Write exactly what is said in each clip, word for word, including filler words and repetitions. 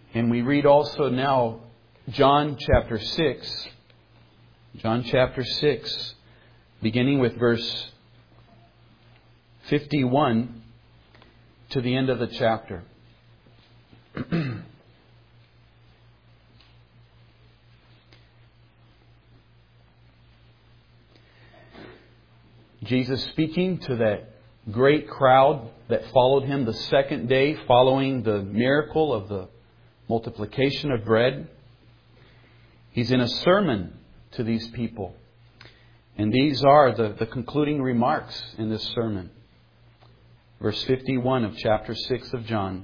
And we read also now John chapter six. John chapter six, beginning with verse fifty-one to the end of the chapter. Jesus speaking to that great crowd that followed Him the second day following the miracle of the multiplication of bread. He's in a sermon to these people. And these are the, the concluding remarks in this sermon. Verse fifty-one of chapter six of John.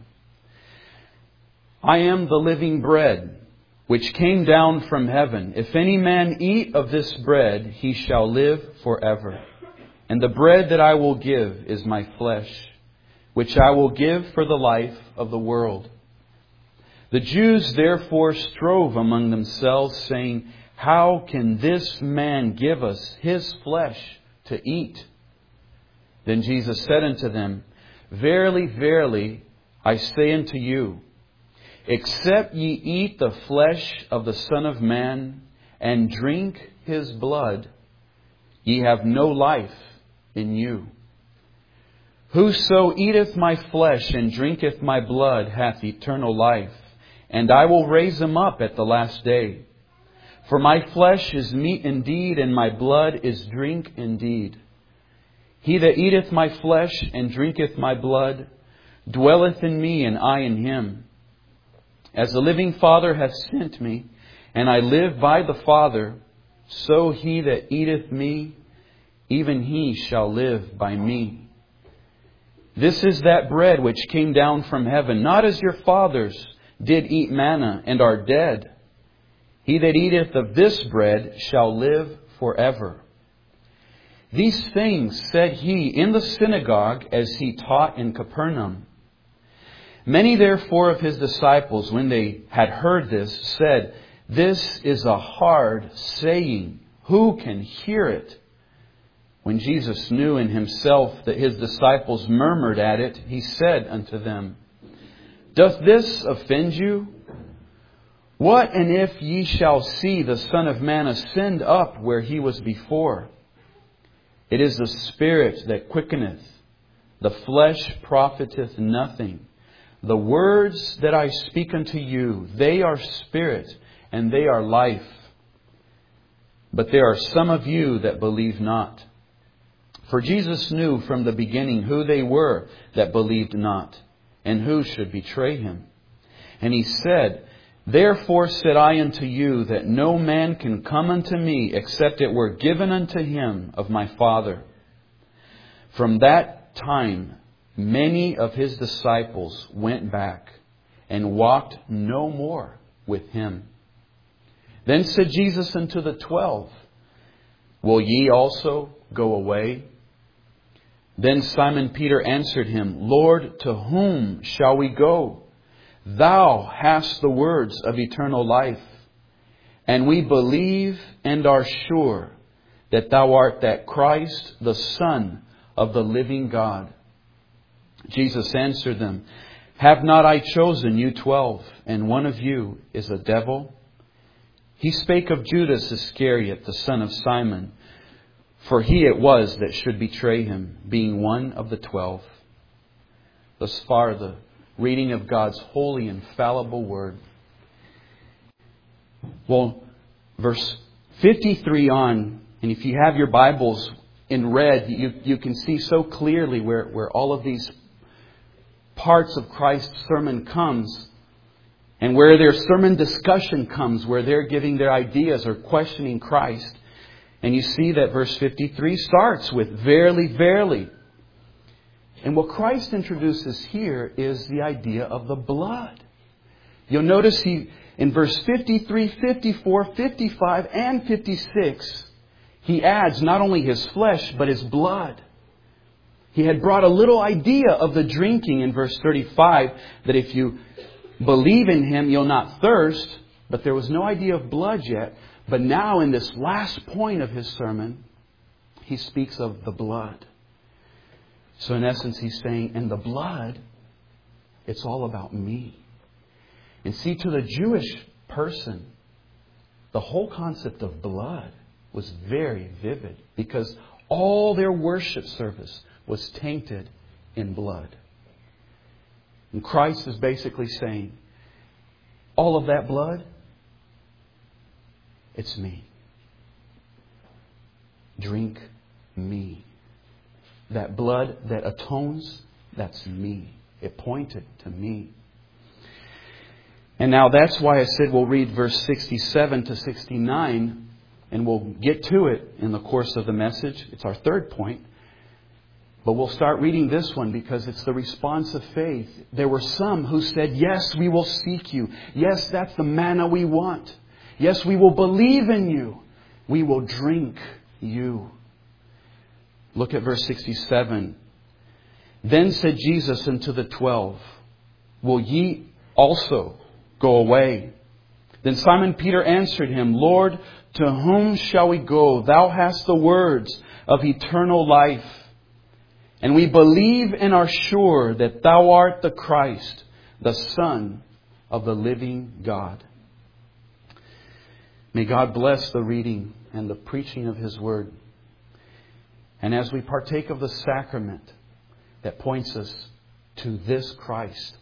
I am the living bread which came down from heaven. If any man eat of this bread, he shall live forever. And the bread that I will give is my flesh, which I will give for the life of the world. The Jews therefore strove among themselves, saying, how can this man give us his flesh to eat? Then Jesus said unto them, verily, verily, I say unto you, except ye eat the flesh of the Son of Man and drink His blood, ye have no life in you. Whoso eateth my flesh and drinketh my blood hath eternal life, and I will raise him up at the last day. For my flesh is meat indeed, and my blood is drink indeed. He that eateth my flesh and drinketh my blood dwelleth in me, and I in him. As the living Father hath sent me, and I live by the Father, so he that eateth me, even he shall live by me. This is that bread which came down from heaven, not as your fathers did eat manna and are dead. He that eateth of this bread shall live forever. These things said he in the synagogue as he taught in Capernaum. Many therefore of his disciples, when they had heard this, said, this is a hard saying. Who can hear it? When Jesus knew in himself that his disciples murmured at it, he said unto them, doth this offend you? What and if ye shall see the Son of Man ascend up where he was before? It is the Spirit that quickeneth, the flesh profiteth nothing. The words that I speak unto you, they are spirit and they are life. But there are some of you that believe not. For Jesus knew from the beginning who they were that believed not, and who should betray him. And he said, therefore said I unto you, that no man can come unto me, except it were given unto him of my Father. From that time, many of his disciples went back, and walked no more with him. Then said Jesus unto the twelve, will ye also go away? Then Simon Peter answered him, Lord, to whom shall we go? Thou hast the words of eternal life. And we believe and are sure that thou art that Christ, the Son of the living God. Jesus answered them, have not I chosen you twelve, and one of you is a devil? He spake of Judas Iscariot, the son of Simon, for he it was that should betray him, being one of the twelve. Thus far the reading of God's holy, infallible Word. Well, verse fifty-three on, and if you have your Bibles in red, you, you can see so clearly where, where all of these parts of Christ's sermon comes, and where their sermon discussion comes, where they're giving their ideas or questioning Christ. And you see that verse fifty-three starts with, verily, verily. And what Christ introduces here is the idea of the blood. You'll notice he, in verse fifty-three, fifty-four, fifty-five, and fifty-six, he adds not only his flesh, but his blood. He had brought a little idea of the drinking in verse thirty-five, that if you believe in him, you'll not thirst. But there was no idea of blood yet. But now in this last point of his sermon, he speaks of the blood. So in essence, he's saying, in the blood, it's all about me. And see, to the Jewish person, the whole concept of blood was very vivid because all their worship service was tainted in blood. And Christ is basically saying, all of that blood, it's me. Drink me. That blood that atones, that's me. It pointed to me. And now that's why I said we'll read verse sixty-seven to sixty-nine, and we'll get to it in the course of the message. It's our third point. But we'll start reading this one because it's the response of faith. There were some who said, yes, we will seek you. Yes, that's the manna we want. Yes, we will believe in you. We will drink you. Look at verse sixty-seven. Then said Jesus unto the twelve, will ye also go away? Then Simon Peter answered him, Lord, to whom shall we go? Thou hast the words of eternal life. And we believe and are sure that Thou art the Christ, the Son of the living God. May God bless the reading and the preaching of His Word. And as we partake of the sacrament that points us to this Christ,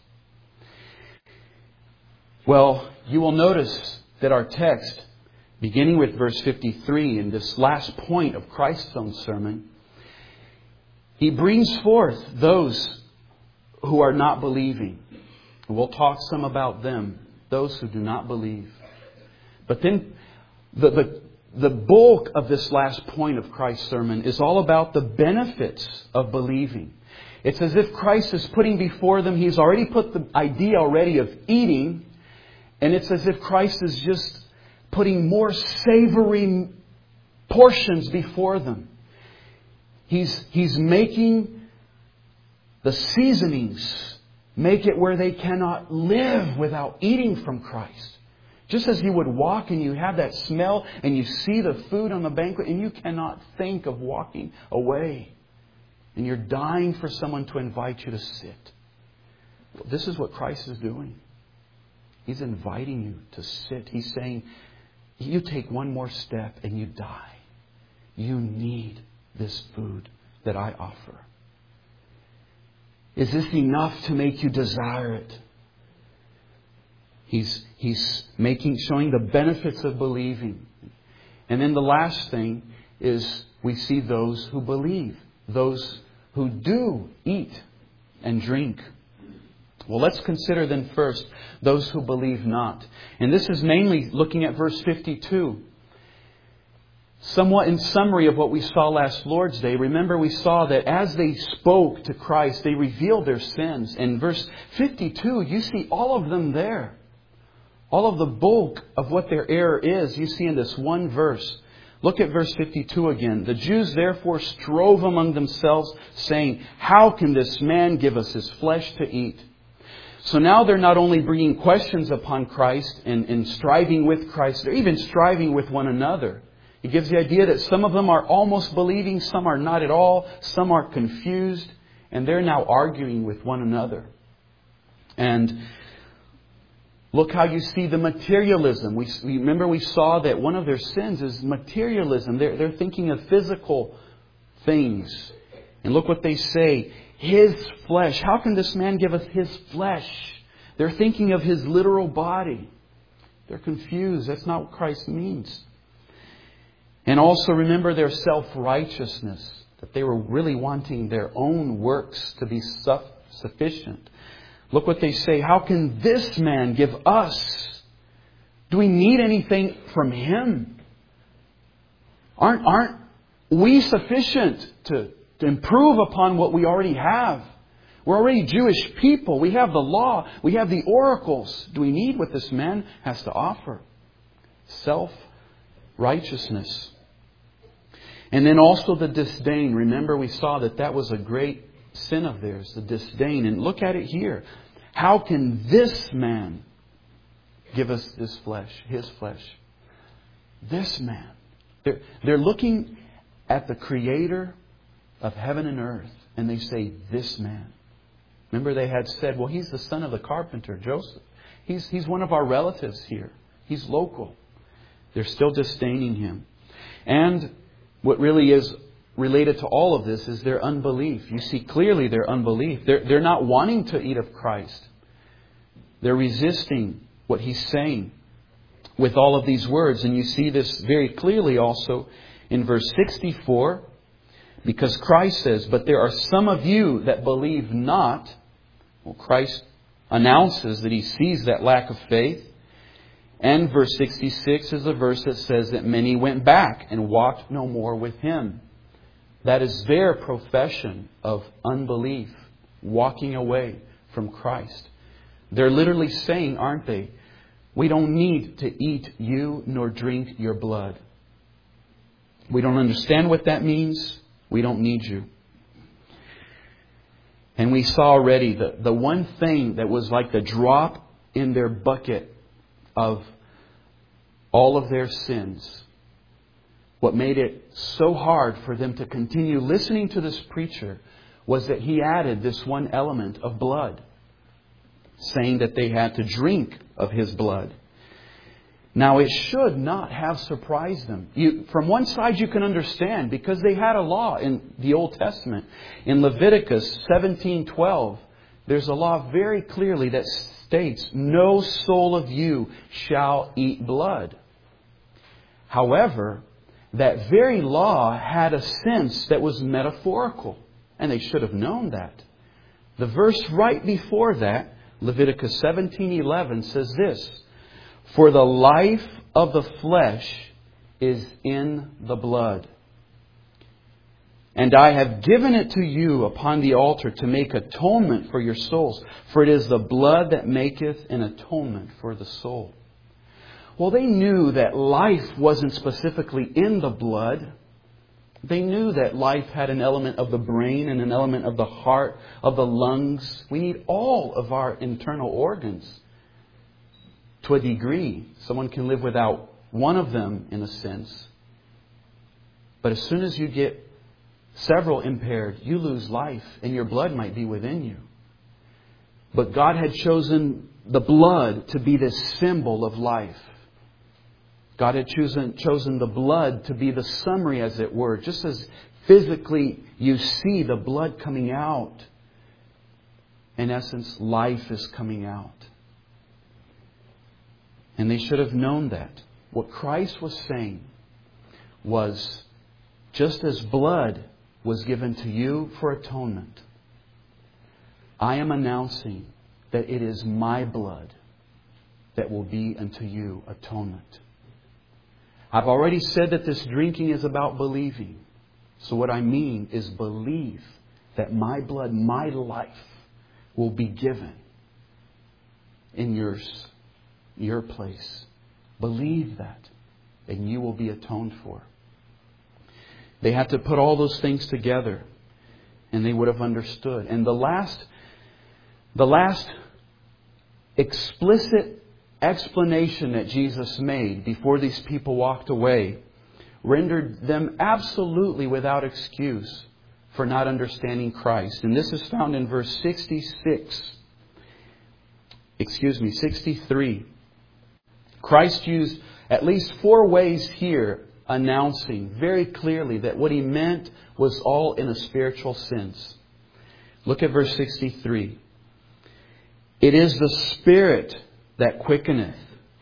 well, you will notice that our text, beginning with verse fifty-three, in this last point of Christ's own sermon, He brings forth those who are not believing. We'll talk some about them, those who do not believe. But then the, the, the bulk of this last point of Christ's sermon is all about the benefits of believing. It's as if Christ is putting before them, He's already put the idea already of eating, and it's as if Christ is just putting more savory portions before them. He's, he's making the seasonings make it where they cannot live without eating from Christ. Just as you would walk and you have that smell and you see the food on the banquet and you cannot think of walking away. And you're dying for someone to invite you to sit. This is what Christ is doing. He's inviting you to sit. He's saying, you take one more step and you die. You need this food that I offer. Is this enough to make you desire it? He's, he's making, showing the benefits of believing. And then the last thing is we see those who believe. Those who do eat and drink. Well, let's consider then first those who believe not. And this is mainly looking at verse fifty-two. Somewhat in summary of what we saw last Lord's Day, remember we saw that as they spoke to Christ, they revealed their sins. In verse fifty-two, you see all of them there. All of the bulk of what their error is, you see in this one verse. Look at verse fifty-two again. The Jews therefore strove among themselves, saying, how can this man give us his flesh to eat? So now they're not only bringing questions upon Christ and, and striving with Christ, they're even striving with one another. It gives the idea that some of them are almost believing, some are not at all, some are confused, and they're now arguing with one another. And look how you see the materialism. We remember we saw that one of their sins is materialism. They're, they're thinking of physical things. And look what they say. His flesh. How can this man give us his flesh? They're thinking of his literal body. They're confused. That's not what Christ means. And also remember their self-righteousness. That they were really wanting their own works to be sufficient. Look what they say. How can this man give us? Do we need anything from Him? Aren't, aren't we sufficient to, to improve upon what we already have? We're already Jewish people. We have the law. We have the oracles. Do we need what this man has to offer? Self-righteousness. And then also the disdain. Remember we saw that that was a great sin of theirs, the disdain. And look at it here. How can this man give us his flesh, his flesh? This man. They're, they're looking at the Creator of heaven and earth, and they say, this man. Remember they had said, well, he's the son of the carpenter, Joseph. He's, he's one of our relatives here. He's local. They're still disdaining him. And what really is related to all of this is their unbelief. You see clearly their unbelief. They're, they're not wanting to eat of Christ. They're resisting what He's saying with all of these words. And you see this very clearly also in verse sixty-four. Because Christ says, but there are some of you that believe not. Well, Christ announces that He sees that lack of faith. And verse sixty-six is a verse that says that many went back and walked no more with Him. That is their profession of unbelief, walking away from Christ. They're literally saying, aren't they, we don't need to eat you nor drink your blood. We don't understand what that means. We don't need you. And we saw already the, the one thing that was like the drop in their bucket of all of their sins. What made it so hard for them to continue listening to this preacher was that he added this one element of blood, saying that they had to drink of His blood. Now, it should not have surprised them. You, from one side, you can understand because they had a law in the Old Testament. In Leviticus seventeen twelve, there's a law very clearly that states, no soul of you shall eat blood. However, that very law had a sense that was metaphorical, and they should have known that. The verse right before that, Leviticus seventeen eleven, says this, for the life of the flesh is in the blood. And I have given it to you upon the altar to make atonement for your souls. For it is the blood that maketh an atonement for the soul. Well, they knew that life wasn't specifically in the blood. They knew that life had an element of the brain and an element of the heart, of the lungs. We need all of our internal organs to a degree. Someone can live without one of them in a sense. But as soon as you get several impaired, you lose life and your blood might be within you. But God had chosen the blood to be this symbol of life. God had chosen, chosen the blood to be the summary, as it were. Just as physically you see the blood coming out, in essence, life is coming out. And they should have known that. What Christ was saying was, just as blood was given to you for atonement, I am announcing that it is my blood that will be unto you atonement. I've already said that this drinking is about believing. So what I mean is believe that my blood, my life, will be given in yours, your place. Believe that, and you will be atoned for. They had to put all those things together, and they would have understood. And the last, the last explicit explanation that Jesus made before these people walked away rendered them absolutely without excuse for not understanding Christ. And this is found in verse sixty-six. Excuse me, sixty-three. Christ used at least four ways here announcing very clearly that what He meant was all in a spiritual sense. Look at verse sixty-three. It is the Spirit that quickeneth.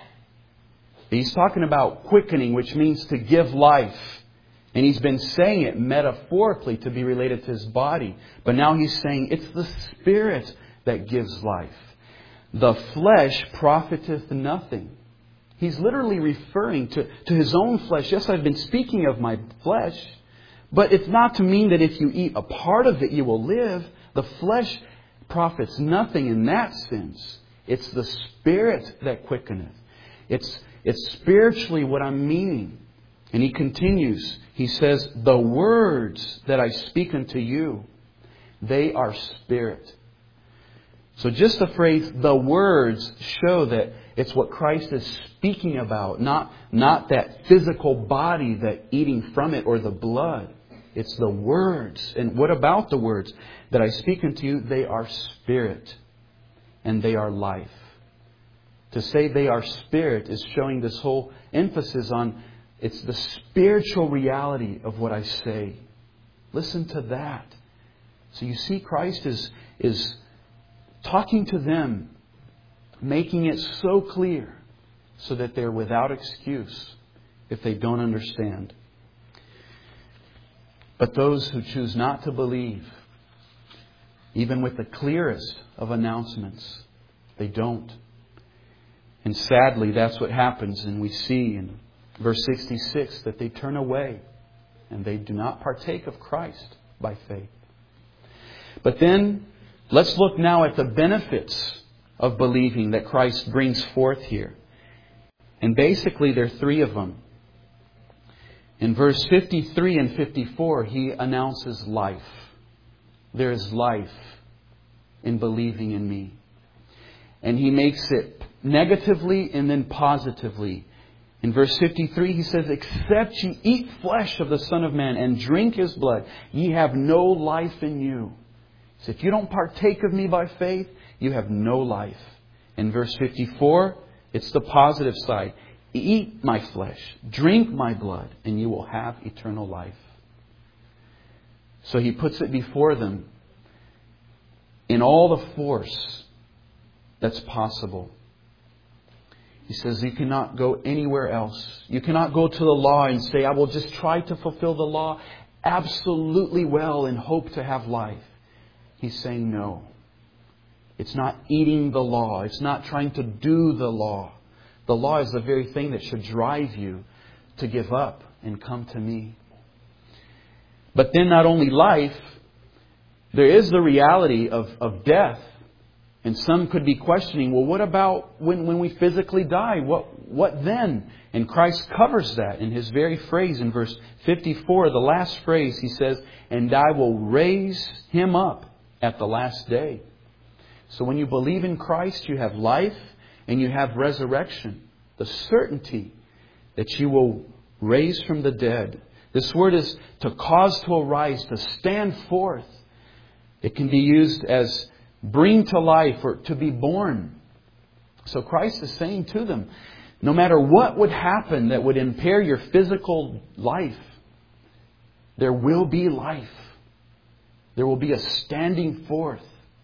He's talking about quickening, which means to give life. And He's been saying it metaphorically to be related to His body. But now He's saying it's the Spirit that gives life. The flesh profiteth nothing. He's literally referring to, to His own flesh. Yes, I've been speaking of my flesh. But it's not to mean that if you eat a part of it, you will live. The flesh profits nothing in that sense. It's the Spirit that quickeneth. It's, it's spiritually what I'm meaning. And He continues. He says, the words that I speak unto you, they are spirit. So just the phrase, the words, show that it's what Christ is speaking about. Not, not that physical body that eating from it or the blood. It's the words. And what about the words that I speak unto you? They are spirit and they are life. To say they are spirit is showing this whole emphasis on it's the spiritual reality of what I say. Listen to that. So you see, Christ is, is talking to them, making it so clear so that they're without excuse if they don't understand. But those who choose not to believe, even with the clearest of announcements, they don't. And sadly, that's what happens. And we see in verse sixty-six that they turn away and they do not partake of Christ by faith. But then, let's look now at the benefits of believing that Christ brings forth here. And basically, there are three of them. In verse fifty-three and fifty-four, He announces life. There is life in believing in me. And He makes it negatively and then positively. In verse fifty-three, He says, except ye eat flesh of the Son of Man and drink His blood, ye have no life in you. So if you don't partake of me by faith, you have no life. In verse fifty-four, it's the positive side. Eat my flesh, drink my blood, and you will have eternal life. So He puts it before them in all the force that's possible. He says you cannot go anywhere else. You cannot go to the law and say, I will just try to fulfill the law absolutely well and hope to have life. He's saying no. It's not eating the law. It's not trying to do the law. The law is the very thing that should drive you to give up and come to me. But then not only life, there is the reality of, of death. And some could be questioning, well, what about when, when we physically die? What, what then? And Christ covers that in His very phrase in verse fifty-four, the last phrase. He says, and I will raise him up at the last day. So when you believe in Christ, you have life and you have resurrection. The certainty that you will raise from the dead. This word is to cause to arise, to stand forth. It can be used as bring to life or to be born. So Christ is saying to them, no matter what would happen that would impair your physical life, there will be life. There will be a standing forth.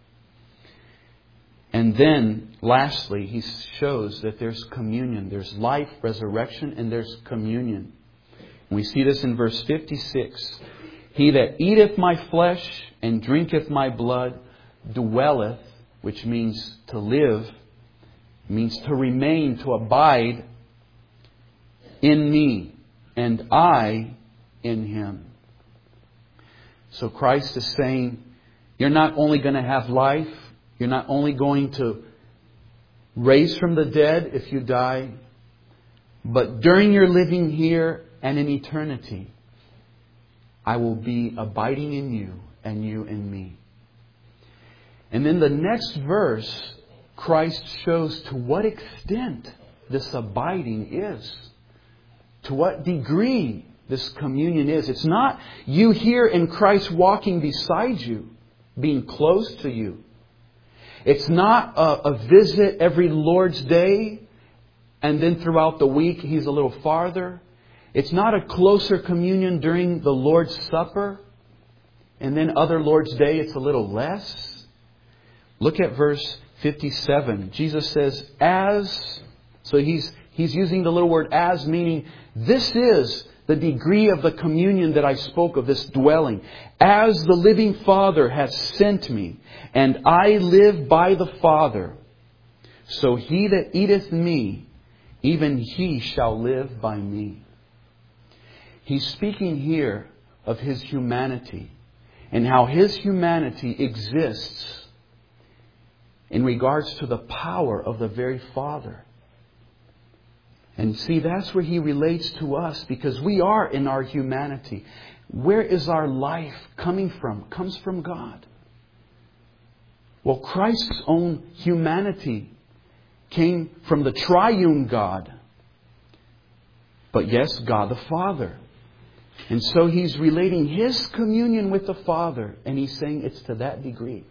And then, lastly, He shows that there's communion. There's life, resurrection, and there's communion. And we see this in verse fifty-six. He that eateth my flesh and drinketh my blood dwelleth, which means to live, means to remain, to abide in me, and I in him. So Christ is saying, you're not only going to have life, you're not only going to raise from the dead if you die, but during your living here and in eternity, I will be abiding in you and you in me. And then the next verse, Christ shows to what extent this abiding is. To what degree this communion is. It's not you here and Christ walking beside you, being close to you. It's not a, a visit every Lord's Day and then throughout the week He's a little farther. It's not a closer communion during the Lord's Supper and then other Lord's Day it's a little less. Look at verse fifty-seven. Jesus says, as, so he's, he's using the little word as, meaning this is the degree of the communion that I spoke of, this dwelling. As the living Father has sent me, and I live by the Father, so he that eateth me, even he shall live by me. He's speaking here of His humanity and how His humanity exists in regards to the power of the very Father. And see, that's where He relates to us because we are in our humanity. Where is our life coming from? It comes from God. Well, Christ's own humanity came from the triune God. But yes, God the Father. And so He's relating His communion with the Father. And He's saying it's to that degree.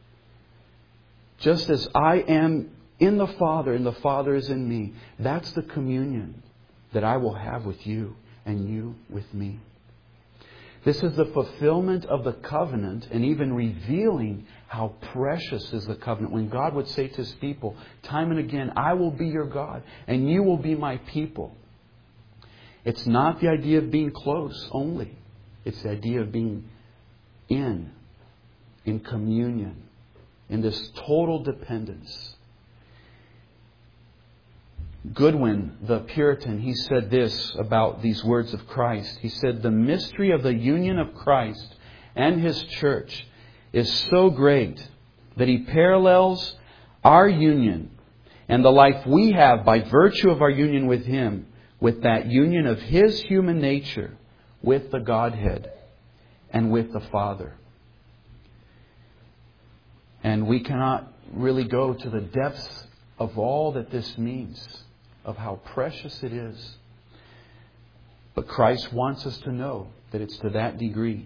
Just as I am in the Father and the Father is in me. That's the communion that I will have with you and you with me. This is the fulfillment of the covenant and even revealing how precious is the covenant. When God would say to His people time and again, I will be your God and you will be my people. It's not the idea of being close only. It's the idea of being in, in communion, in this total dependence. Goodwin, the Puritan, he said this about these words of Christ. He said, the mystery of the union of Christ and His church is so great that He parallels our union and the life we have by virtue of our union with Him with that union of His human nature with the Godhead and with the Father. And we cannot really go to the depths of all that this means, of how precious it is. But Christ wants us to know that it's to that degree.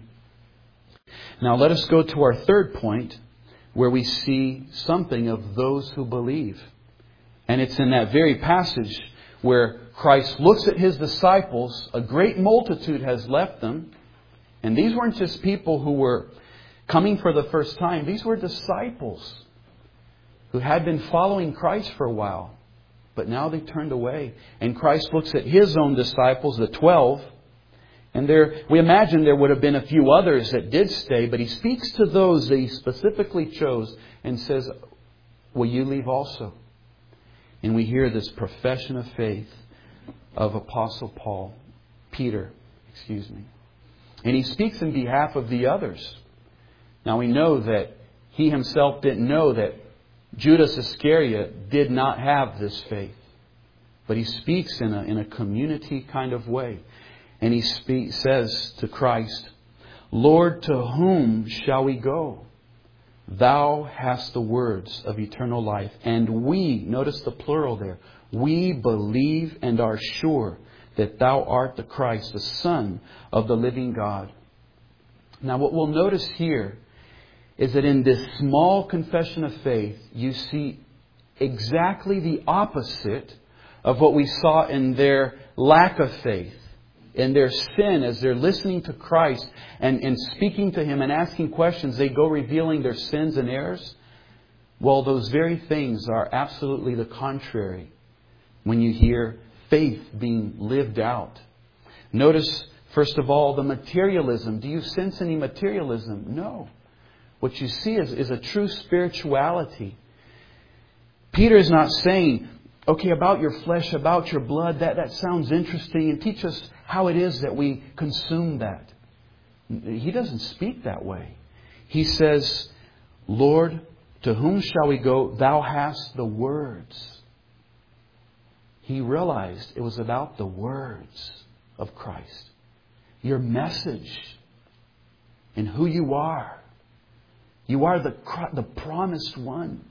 Now let us go to our third point, where we see something of those who believe. And it's in that very passage where Christ looks at His disciples. A great multitude has left them. And these weren't just people who were coming for the first time. These were disciples who had been following Christ for a while. But now they turned away. And Christ looks at His own disciples, the twelve. And there, we imagine there would have been a few others that did stay. But He speaks to those that He specifically chose and says, will you leave also? And we hear this profession of faith of Apostle Paul, Peter, excuse me. And he speaks in behalf of the others. Now we know that he himself didn't know that Judas Iscariot did not have this faith. But he speaks in a, in a community kind of way. And he speak, says to Christ, Lord, to whom shall we go? Thou hast the words of eternal life. And we, notice the plural there, we believe and are sure that Thou art the Christ, the Son of the living God. Now what we'll notice here is that in this small confession of faith, you see exactly the opposite of what we saw in their lack of faith, in their sin. As they're listening to Christ and, and speaking to Him and asking questions, they go revealing their sins and errors. Well, those very things are absolutely the contrary when you hear faith being lived out. Notice, first of all, the materialism. Do you sense any materialism? No. What you see is, is a true spirituality. Peter is not saying, okay, about your flesh, about your blood, that, that sounds interesting, and teach us how it is that we consume that. He doesn't speak that way. He says, Lord, to whom shall we go? Thou hast the words. He realized it was about the words of Christ. Your message and who you are. You are the, the promised one.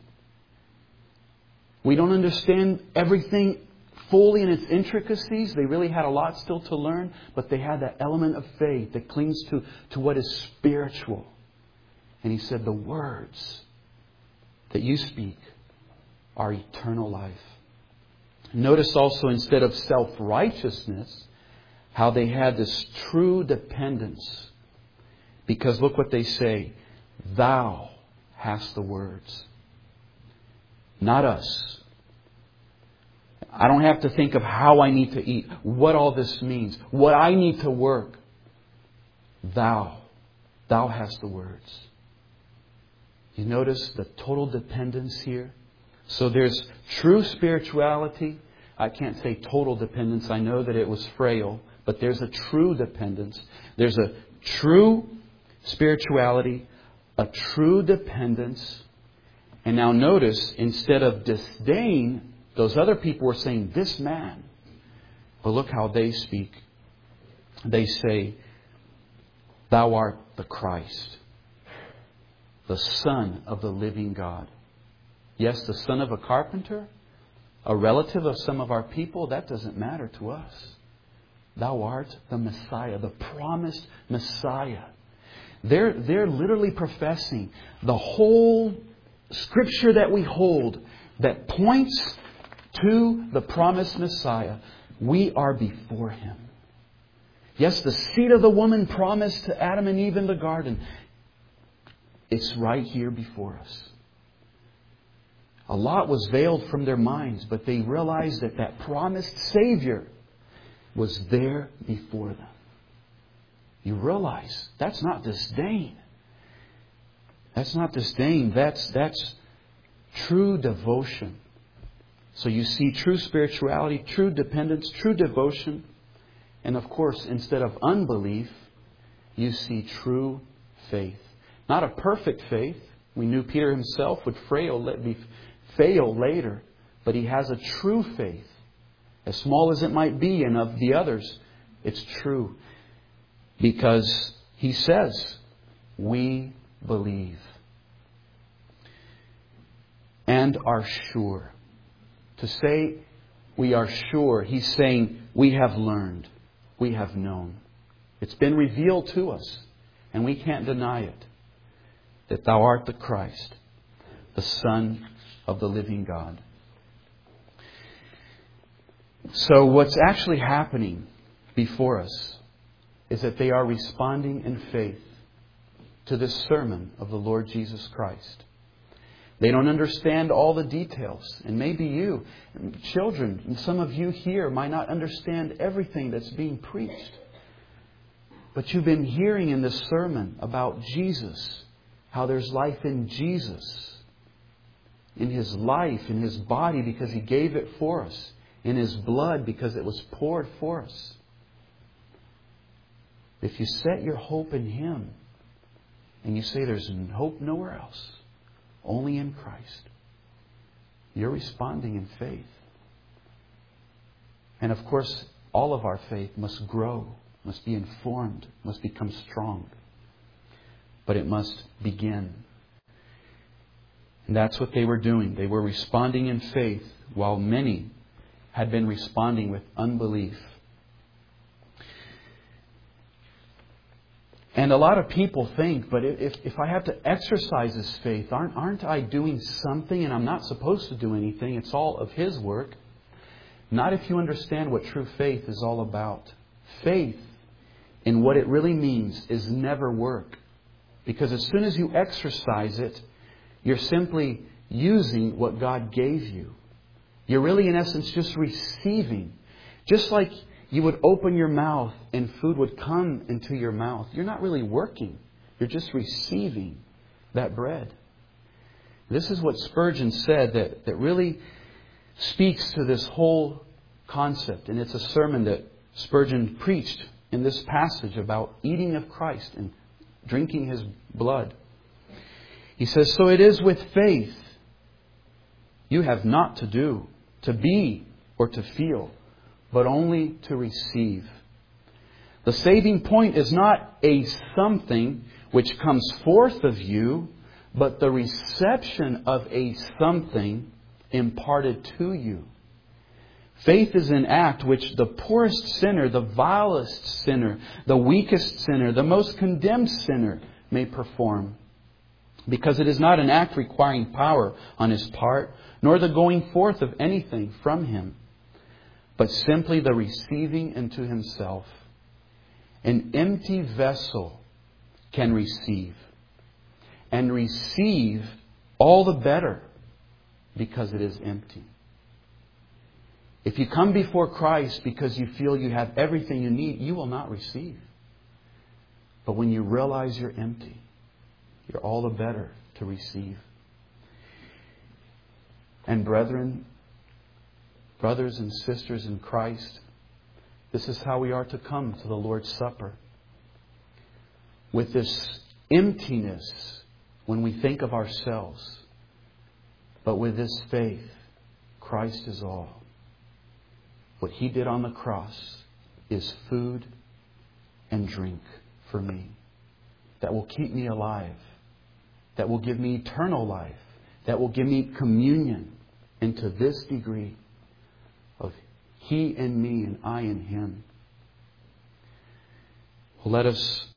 We don't understand everything fully in its intricacies. They really had a lot still to learn. But they had that element of faith that clings to, to what is spiritual. And He said, the words that you speak are eternal life. Notice also, instead of self-righteousness, how they had this true dependence. Because look what they say. Thou hast the words. Not us. I don't have to think of how I need to eat, what all this means, what I need to work. Thou. Thou hast the words. You notice the total dependence here? So there's true spirituality. I can't say total dependence. I know that it was frail. But there's a true dependence. There's a true spirituality. A true dependence. And now notice, instead of disdain, those other people were saying, this man. But look how they speak. They say, Thou art the Christ, the Son of the living God. Yes, the son of a carpenter, a relative of some of our people, that doesn't matter to us. Thou art the Messiah, the promised Messiah. They're, they're literally professing the whole Scripture that we hold that points to the promised Messiah. We are before Him. Yes, the seed of the woman promised to Adam and Eve in the garden. It's right here before us. A lot was veiled from their minds, but they realized that that promised Savior was there before them. You realize that's not disdain. That's not disdain. That's, that's true devotion. So you see true spirituality, true dependence, true devotion. And of course, instead of unbelief, you see true faith. Not a perfect faith. We knew Peter himself would fail, fail later. But he has a true faith. As small as it might be, and of the others, it's true. Because he says, we believe. And are sure. To say we are sure, he's saying we have learned. We have known. It's been revealed to us. And we can't deny it. That thou art the Christ, the Son of the living God. So what's actually happening before us is that they are responding in faith to this sermon of the Lord Jesus Christ. They don't understand all the details. And maybe you, children, and some of you here might not understand everything that's being preached. But you've been hearing in this sermon about Jesus, how there's life in Jesus, in His life, in His body because He gave it for us, in His blood because it was poured for us. If you set your hope in Him and you say there's hope nowhere else, only in Christ, you're responding in faith. And of course, all of our faith must grow, must be informed, must become strong. But it must begin. And that's what they were doing. They were responding in faith while many had been responding with unbelief. And a lot of people think, but if, if I have to exercise this faith, aren't, aren't I doing something and I'm not supposed to do anything? It's all of His work. Not if you understand what true faith is all about. Faith, in what it really means, is never work. Because as soon as you exercise it, you're simply using what God gave you. You're really, in essence, just receiving. Just like you would open your mouth and food would come into your mouth. You're not really working. You're just receiving that bread. This is what Spurgeon said that, that really speaks to this whole concept. And it's a sermon that Spurgeon preached in this passage about eating of Christ and drinking His blood. He says, so it is with faith. You have not to do, to be, or to feel, but only to receive. The saving point is not a something which comes forth of you, but the reception of a something imparted to you. Faith is an act which the poorest sinner, the vilest sinner, the weakest sinner, the most condemned sinner may perform. Because it is not an act requiring power on his part, nor the going forth of anything from him, but simply the receiving into himself. An empty vessel can receive, and receive all the better because it is empty. If you come before Christ because you feel you have everything you need, you will not receive. But when you realize you're empty, you're all the better to receive. And brethren, brothers and sisters in Christ, this is how we are to come to the Lord's Supper. With this emptiness when we think of ourselves. But with this faith, Christ is all. What He did on the cross is food and drink for me. That will keep me alive. That will give me eternal life. That will give me communion. And to this degree of He in me and I in Him. Let us